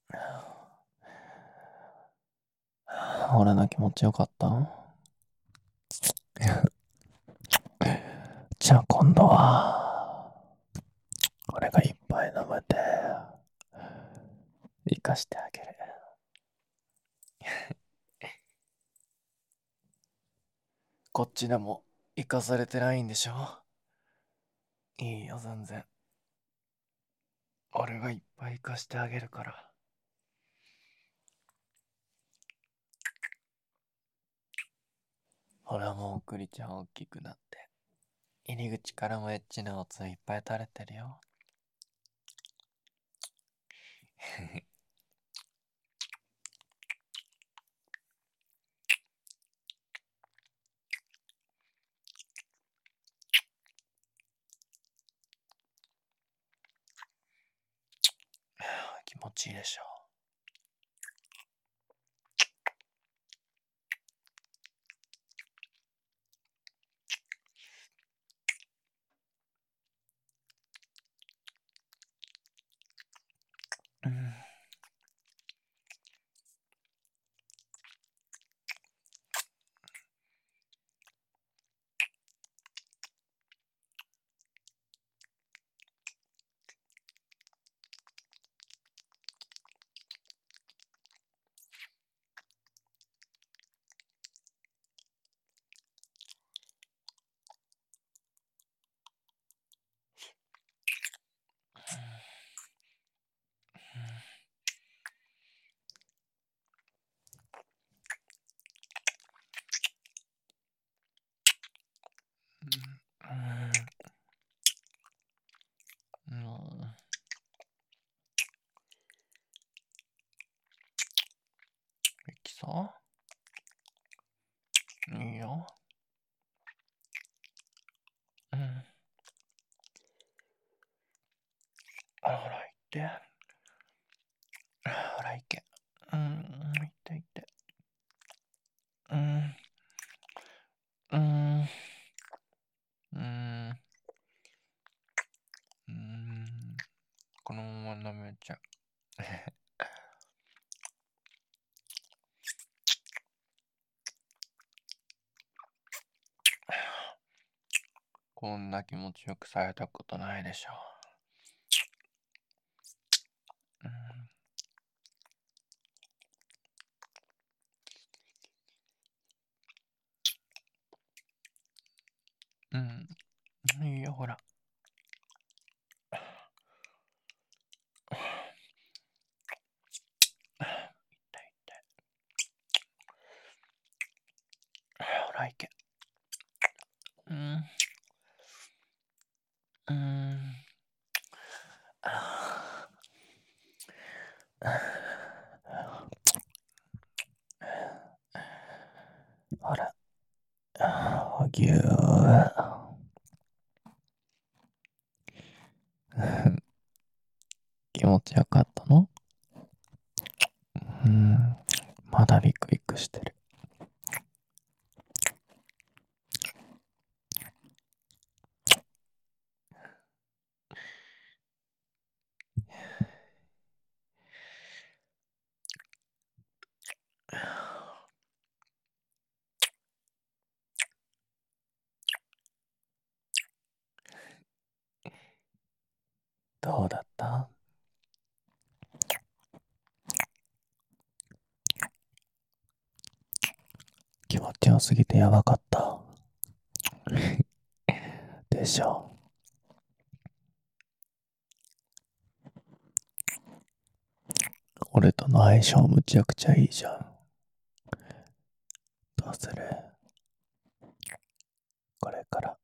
俺の気持ちよかった？じゃあ今度は、俺がいっぱい飲めて、生かしてあげる。こっちでも生かされてないんでしょ？いいよ、全然。俺がいっぱい生かしてあげるから。ほら、もうクリちゃん大きくなって、入り口からもエッチなおついっぱい垂れてるよ。気持ちいいでしょ？うん。うん。いきそう？いいよ。うん。ほら、行って。ほら、行け。うん、行って行って。うん。うん。うん。うん。このまま舐めちゃう。こんな気持ちよくされたことないでしょ？うん。うん。いいよ、ほら。痛い痛い。ほら、行け。うん。うん。ほら。ぎゅー。気持ちよかったの？うん。まだビクビクしてる。どうだった？気持ちよすぎてやばかった。でしょ？俺との相性むちゃくちゃいいじゃん。どうする？これから